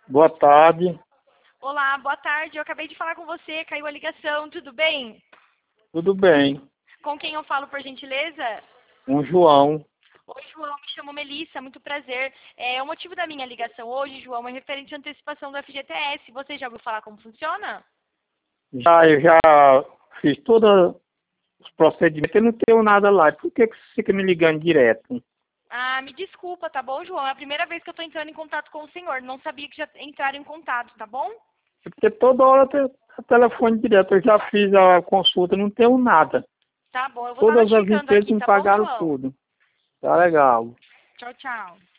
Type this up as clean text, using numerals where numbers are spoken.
Boa tarde, Olá, boa tarde. Eu acabei de falar com você, caiu a ligação, tudo bem? tudo bem? Com quem eu falo, por gentileza? Um João. Oi, João, me chamo Melissa, muito prazer. O motivo da minha ligação hoje, João, é referente à antecipação do FGTS. Você já ouviu falar como funciona? Eu já fiz todos os procedimentos, eu não tenho nada lá. Por que que você fica me ligando direto? Ah, me desculpa, tá bom, João? É a primeira vez que eu tô entrando em contato com o senhor. Não sabia que já entraram em contato, tá bom? É porque toda hora tem telefone direto. Eu já fiz a consulta, não tenho nada. Tá bom, eu vou estar Todas as notificando empresas aqui, me tá bom, pagaram João? tudo. Tá legal. Tchau, tchau.